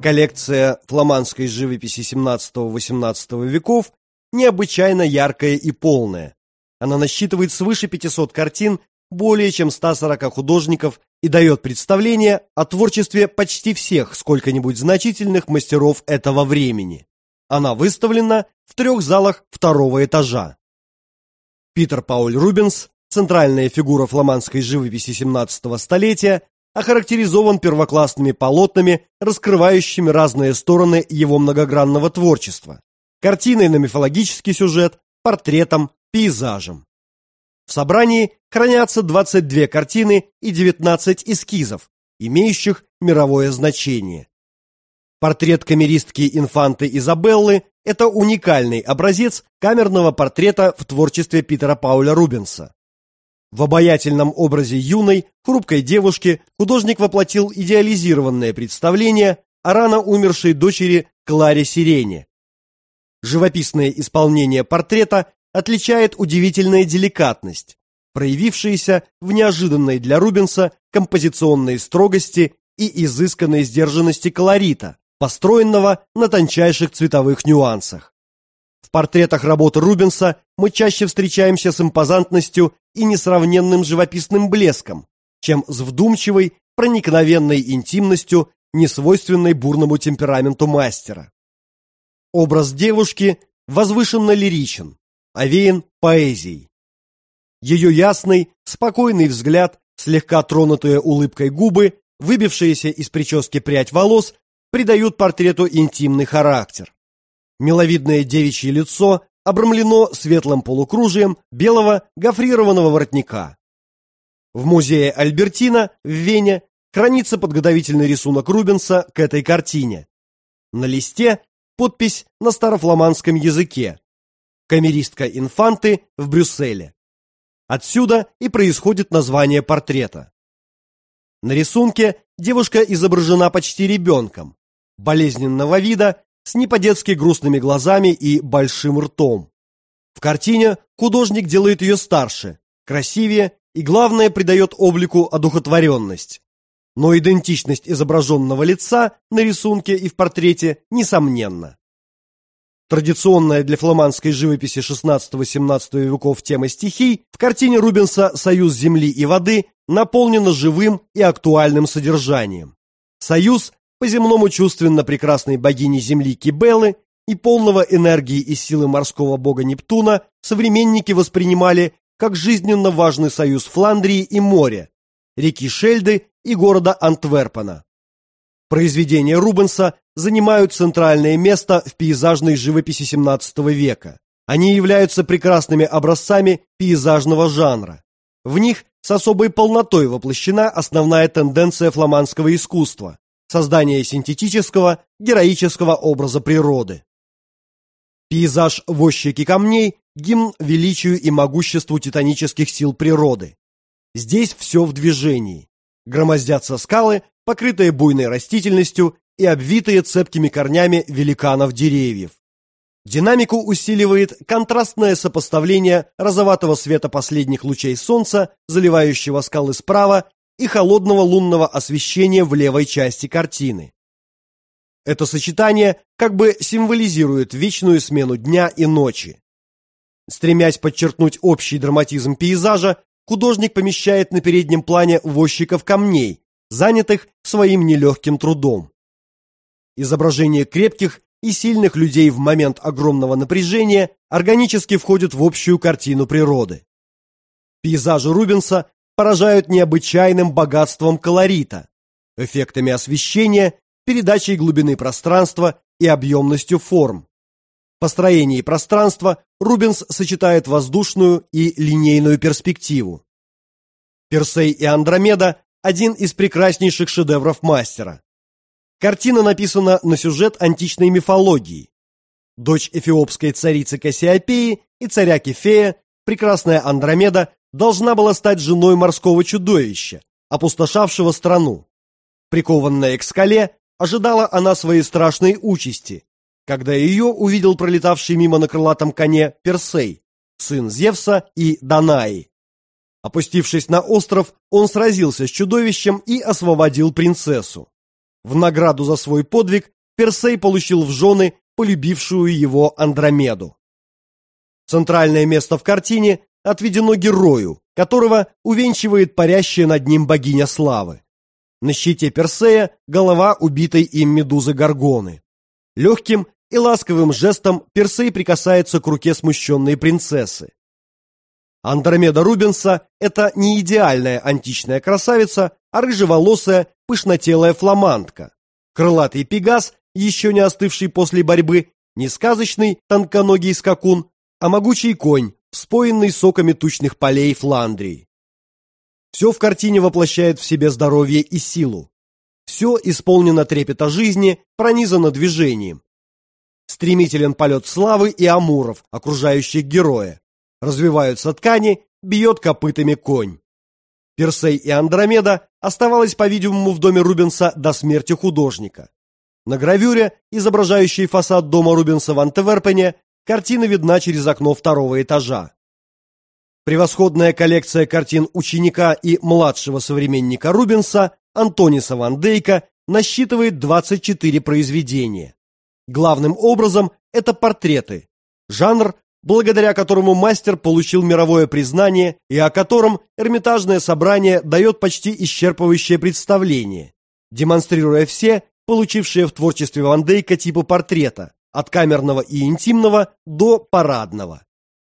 Коллекция фламандской живописи XVII-XVIII веков необычайно яркая и полная. Она насчитывает свыше 500 картин более чем 140 художников и дает представление о творчестве почти всех сколько-нибудь значительных мастеров этого времени. Она выставлена в 3 залах 2-го этажа. Питер Пауль Рубенс, центральная фигура фламандской живописи 17-го столетия, охарактеризован первоклассными полотнами, раскрывающими разные стороны его многогранного творчества, картиной на мифологический сюжет, портретом, пейзажем. В собрании хранятся 22 картины и 19 эскизов, имеющих мировое значение. Портрет камеристки инфанты Изабеллы – это уникальный образец камерного портрета в творчестве Питера Пауля Рубенса. В обаятельном образе юной, хрупкой девушки художник воплотил идеализированное представление о рано умершей дочери Кларе Сирене. Живописное исполнение портрета отличает удивительная деликатность, проявившаяся в неожиданной для Рубенса композиционной строгости и изысканной сдержанности колорита, построенного на тончайших цветовых нюансах. В портретах работы Рубенса мы чаще встречаемся с импозантностью и несравненным живописным блеском, чем с вдумчивой, проникновенной интимностью, несвойственной бурному темпераменту мастера. Образ девушки возвышенно лиричен, овеян поэзией. Ее ясный, спокойный взгляд, слегка тронутые улыбкой губы, выбившиеся из прически прядь волос придают портрету интимный характер. Миловидное девичье лицо обрамлено светлым полукружием белого гофрированного воротника. В музее Альбертина в Вене хранится подготовительный рисунок Рубенса к этой картине. На листе подпись на старофламандском языке «Камеристка инфанты в Брюсселе». Отсюда и происходит название портрета. На рисунке девушка изображена почти ребенком, болезненного вида, с не по-детски грустными глазами и большим ртом. В картине художник делает ее старше, красивее и, главное, придает облику одухотворенность. Но идентичность изображенного лица на рисунке и в портрете несомненна. Традиционная для фламандской живописи XVI-XVII веков тема стихий в картине Рубенса «Союз земли и воды» наполнена живым и актуальным содержанием. Союз по-земному чувственно прекрасной богини земли Кибелы и полного энергии и силы морского бога Нептуна современники воспринимали как жизненно важный союз Фландрии и моря, реки Шельды и города Антверпена. Произведения Рубенса занимают центральное место в пейзажной живописи XVII века. Они являются прекрасными образцами пейзажного жанра. В них с особой полнотой воплощена основная тенденция фламандского искусства – создание синтетического, героического образа природы. Пейзаж «Возчики камней» – гимн величию и могуществу титанических сил природы. Здесь все в движении. Громоздятся скалы, покрытые буйной растительностью и обвитые цепкими корнями великанов деревьев. Динамику усиливает контрастное сопоставление розоватого света последних лучей солнца, заливающего скалы справа, и холодного лунного освещения в левой части картины. Это сочетание как бы символизирует вечную смену дня и ночи. Стремясь подчеркнуть общий драматизм пейзажа, художник помещает на переднем плане возчиков камней, занятых своим нелегким трудом. Изображение крепких и сильных людей в момент огромного напряжения органически входит в общую картину природы. Пейзажи Рубенса поражают необычайным богатством колорита, эффектами освещения, передачей глубины пространства и объемностью форм. В построении пространства Рубенс сочетает воздушную и линейную перспективу. «Персей и Андромеда» – один из прекраснейших шедевров мастера. Картина написана на сюжет античной мифологии. Дочь эфиопской царицы Кассиопеи и царя Кефея, прекрасная Андромеда, должна была стать женой морского чудовища, опустошавшего страну. Прикованная к скале, ожидала она своей страшной участи, когда ее увидел пролетавший мимо на крылатом коне Персей, сын Зевса и Данаи. Опустившись на остров, он сразился с чудовищем и освободил принцессу. В награду за свой подвиг Персей получил в жены полюбившую его Андромеду. Центральное место в картине отведено герою, которого увенчивает парящая над ним богиня славы. На щите Персея голова убитой им медузы Горгоны. Легким и ласковым жестом Персей прикасается к руке смущенной принцессы. Андромеда Рубенса – это не идеальная античная красавица, а рыжеволосая, пышнотелая фламандка. Крылатый пегас, еще не остывший после борьбы, не сказочный тонконогий скакун, а могучий конь, вспоенный соками тучных полей Фландрии. Все в картине воплощает в себе здоровье и силу. Все исполнено трепета жизни, пронизано движением. Стремителен полет славы и амуров, окружающих героя. Развиваются ткани, бьет копытами конь. Персей и Андромеда оставалась, по-видимому, в доме Рубенса до смерти художника. На гравюре, изображающей фасад дома Рубенса в Антверпене, картина видна через окно второго этажа. Превосходная коллекция картин ученика и младшего современника Рубенса Антониса ван Дейка насчитывает 24 произведения. Главным образом это портреты, жанр, благодаря которому мастер получил мировое признание и о котором Эрмитажное собрание дает почти исчерпывающее представление, демонстрируя все, получившие в творчестве Ван Дейка типы портрета, от камерного и интимного до парадного.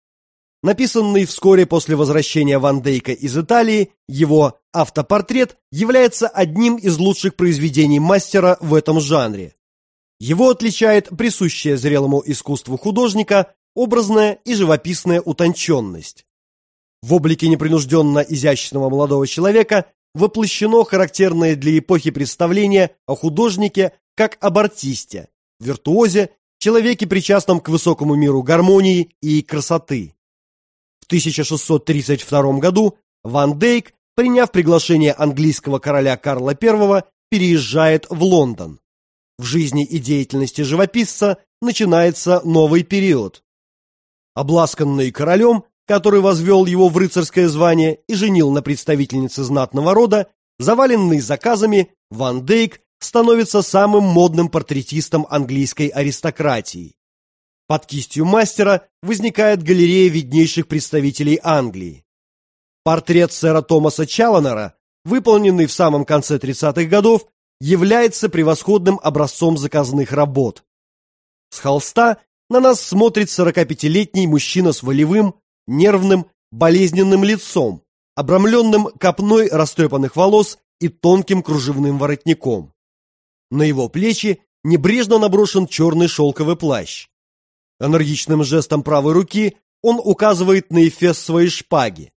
Написанный вскоре после возвращения Ван Дейка из Италии, его автопортрет является одним из лучших произведений мастера в этом жанре. Его отличает присущая зрелому искусству художника образная и живописная утонченность. В облике непринужденно изящного молодого человека воплощено характерное для эпохи представление о художнике как об артисте, виртуозе, человеке, причастном к высокому миру гармонии и красоты. В 1632 году Ван Дейк, приняв приглашение английского короля Карла I, переезжает в Лондон. В жизни и деятельности живописца начинается новый период. Обласканный королем, который возвел его в рыцарское звание и женил на представительнице знатного рода, заваленный заказами, Ван Дейк становится самым модным портретистом английской аристократии. Под кистью мастера возникает галерея виднейших представителей Англии. Портрет сэра Томаса Чалленера, выполненный в самом конце 30-х годов, является превосходным образцом заказных работ. С холста на нас смотрит 45-летний мужчина с волевым, нервным, болезненным лицом, обрамленным копной растрепанных волос и тонким кружевным воротником. На его плечи небрежно наброшен черный шелковый плащ. Энергичным жестом правой руки он указывает на эфес своей шпаги.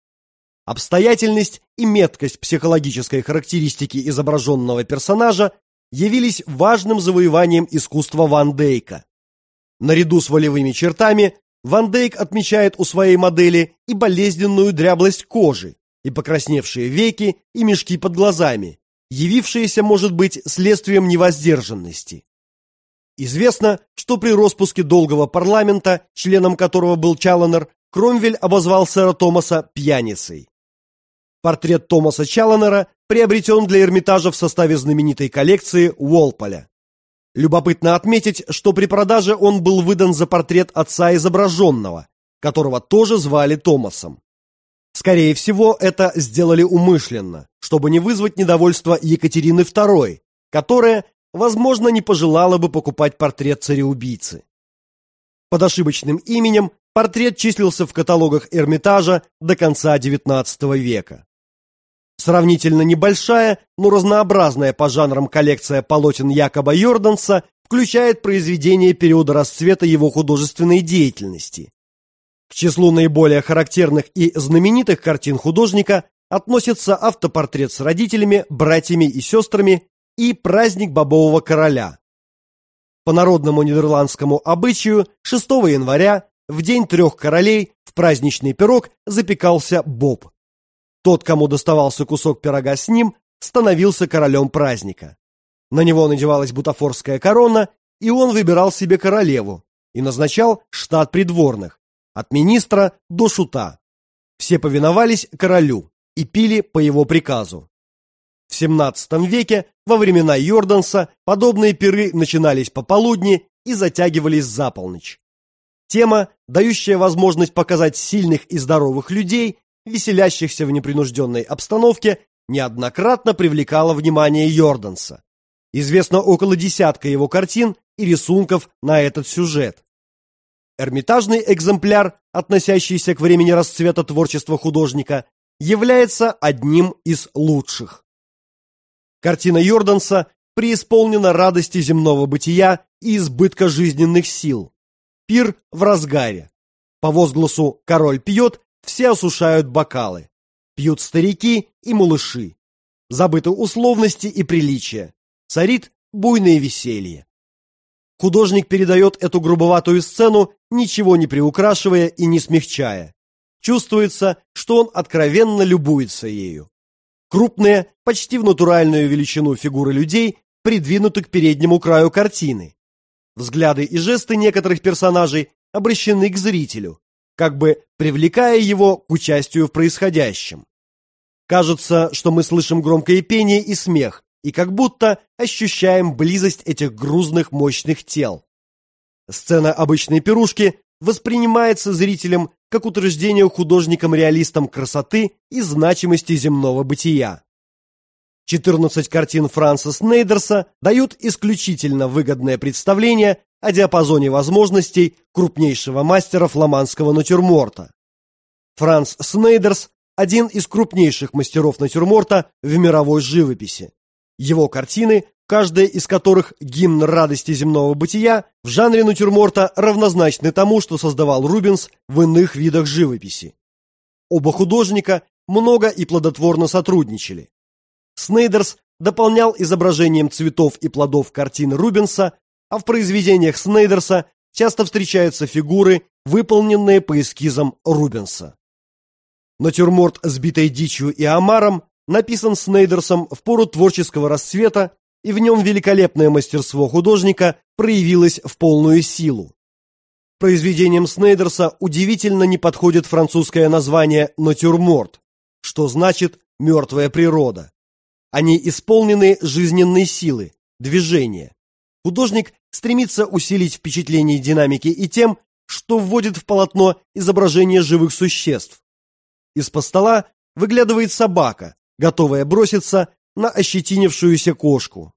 Обстоятельность и меткость психологической характеристики изображенного персонажа явились важным завоеванием искусства Ван Дейка. Наряду с волевыми чертами Ван Дейк отмечает у своей модели и болезненную дряблость кожи, и покрасневшие веки, и мешки под глазами, явившиеся, может быть, следствием невоздержанности. Известно, что при распуске долгого парламента, членом которого был Чалленер, Кромвель обозвал сэра Томаса пьяницей. Портрет Томаса Чалленера приобретен для Эрмитажа в составе знаменитой коллекции Уолполя. Любопытно отметить, что при продаже он был выдан за портрет отца изображенного, которого тоже звали Томасом. Скорее всего, это сделали умышленно, чтобы не вызвать недовольство Екатерины II, которая, возможно, не пожелала бы покупать портрет цареубийцы. Под ошибочным именем портрет числился в каталогах Эрмитажа до конца XIX века. Сравнительно небольшая, но разнообразная по жанрам коллекция полотен Якоба Йорданса включает произведения периода расцвета его художественной деятельности. К числу наиболее характерных и знаменитых картин художника относятся автопортрет с родителями, братьями и сестрами и праздник Бобового короля. По народному нидерландскому обычаю 6 января, в день трех королей, в праздничный пирог запекался боб. Тот, кому доставался кусок пирога с ним, становился королем праздника. На него надевалась бутафорская корона, и он выбирал себе королеву и назначал штат придворных, от министра до шута. Все повиновались королю и пили по его приказу. В XVII веке, во времена Йорданса, подобные пиры начинались пополудни и затягивались за полночь. Тема, дающая возможность показать сильных и здоровых людей, веселящихся в непринужденной обстановке, неоднократно привлекала внимание Йорданса. Известно около десятка его картин и рисунков на этот сюжет. Эрмитажный экземпляр, относящийся к времени расцвета творчества художника, является одним из лучших. Картина Йорданса преисполнена радости земного бытия и избытка жизненных сил. Пир в разгаре. По возгласу «Король пьет» все осушают бокалы. Пьют старики и малыши. Забыты условности и приличия. Царит буйное веселье. Художник передает эту грубоватую сцену, ничего не приукрашивая и не смягчая. Чувствуется, что он откровенно любуется ею. Крупные, почти в натуральную величину фигуры людей придвинуты к переднему краю картины. Взгляды и жесты некоторых персонажей обращены к зрителю, как бы привлекая его к участию в происходящем. Кажется, что мы слышим громкое пение и смех, и как будто ощущаем близость этих грузных мощных тел. Сцена обычной пирушки воспринимается зрителем как утверждение художником-реалистом красоты и значимости земного бытия. 14 картин Франца Снейдерса дают исключительно выгодное представление о диапазоне возможностей крупнейшего мастера фламандского натюрморта. Франц Снейдерс – один из крупнейших мастеров натюрморта в мировой живописи. Его картины, каждая из которых гимн радости земного бытия, в жанре натюрморта равнозначны тому, что создавал Рубенс в иных видах живописи. Оба художника много и плодотворно сотрудничали. Снейдерс дополнял изображением цветов и плодов картины Рубенса, а в произведениях Снейдерса часто встречаются фигуры, выполненные по эскизам Рубенса. Натюрморт с битой дичью и омаром написан Снейдерсом в пору творческого расцвета, и в нем великолепное мастерство художника проявилось в полную силу. Произведениям Снейдерса удивительно не подходит французское название «натюрморт», что значит «мертвая природа». Они исполнены жизненной силы, движения. Художник стремится усилить впечатление динамики и тем, что вводит в полотно изображение живых существ. Из-под стола выглядывает собака, готовая броситься на ощетинившуюся кошку.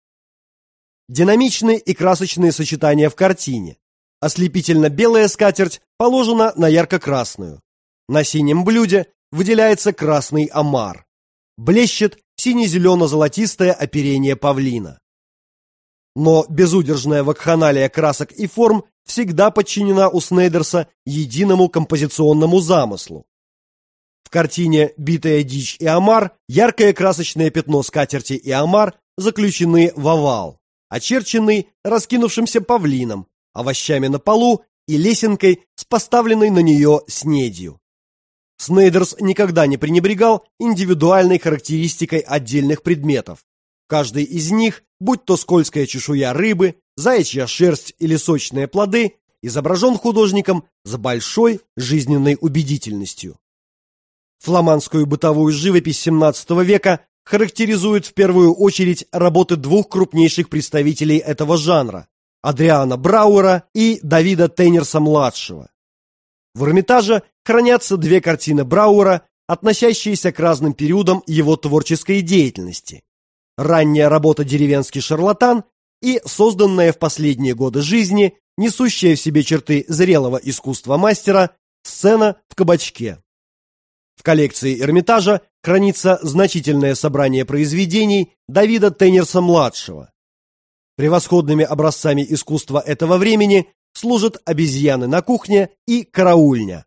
Динамичные и красочные сочетания в картине. Ослепительно-белая скатерть положена на ярко-красную. На синем блюде выделяется красный омар. Блещет сине-зелено-золотистое оперение павлина. Но безудержная вакханалия красок и форм всегда подчинена у Снейдерса единому композиционному замыслу. В картине «Битая дичь и омар» яркое красочное пятно скатерти и омар заключены в овал, очерченный раскинувшимся павлином, овощами на полу и лесенкой с поставленной на нее снедью. Снейдерс никогда не пренебрегал индивидуальной характеристикой отдельных предметов. Каждый из них, будь то скользкая чешуя рыбы, заячья шерсть или сочные плоды, изображен художником с большой жизненной убедительностью. Фламандскую бытовую живопись XVII века характеризуют в первую очередь работы двух крупнейших представителей этого жанра – Адриана Брауэра и Давида Тейнерса-младшего. В Эрмитаже хранятся две картины Брауэра, относящиеся к разным периодам его творческой деятельности. Ранняя работа «Деревенский шарлатан» и созданная в последние годы жизни, несущая в себе черты зрелого искусства мастера, «Сцена в кабачке». В коллекции Эрмитажа хранится значительное собрание произведений Давида Тейнерса-младшего. Превосходными образцами искусства этого времени служат «Обезьяны на кухне» и «Караульня».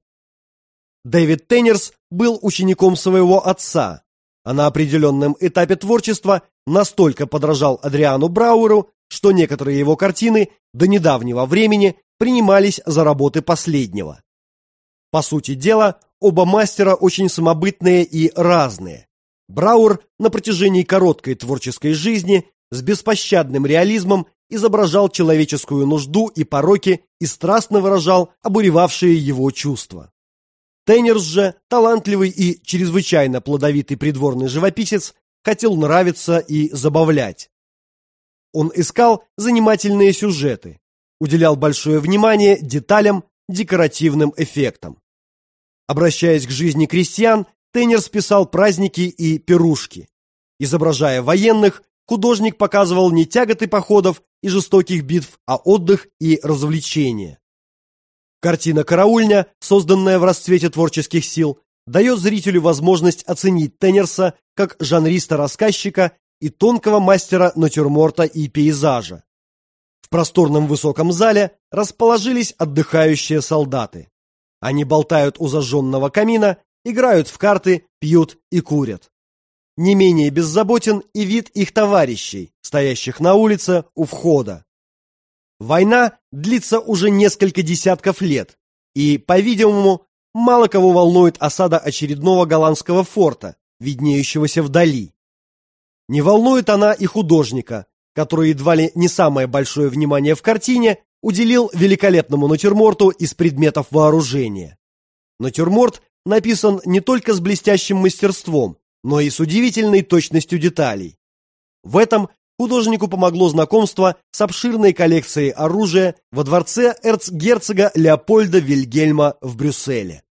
Дэвид Тейнерс был учеником своего отца, а на определенном этапе творчества настолько подражал Адриану Брауэру, что некоторые его картины до недавнего времени принимались за работы последнего. По сути дела, оба мастера очень самобытные и разные. Брауэр на протяжении короткой творческой жизни с беспощадным реализмом изображал человеческую нужду и пороки и страстно выражал обуревавшие его чувства. Тейнерс же, талантливый и чрезвычайно плодовитый придворный живописец, хотел нравиться и забавлять. Он искал занимательные сюжеты, уделял большое внимание деталям, декоративным эффектам. Обращаясь к жизни крестьян, Теннерс писал праздники и пирушки. Изображая военных, художник показывал не тяготы походов и жестоких битв, а отдых и развлечения. Картина «Караульня», созданная в расцвете творческих сил, дает зрителю возможность оценить Теннерса как жанриста-рассказчика и тонкого мастера натюрморта и пейзажа. В просторном высоком зале расположились отдыхающие солдаты. Они болтают у зажженного камина, играют в карты, пьют и курят. Не менее беззаботен и вид их товарищей, стоящих на улице у входа. Война длится уже несколько десятков лет, и, по-видимому, мало кого волнует осада очередного голландского форта, виднеющегося вдали. Не волнует она и художника, который едва ли не самое большое внимание в картине уделил великолепному натюрморту из предметов вооружения. Натюрморт написан не только с блестящим мастерством, но и с удивительной точностью деталей. В этом художнику помогло знакомство с обширной коллекцией оружия во дворце эрцгерцога Леопольда Вильгельма в Брюсселе.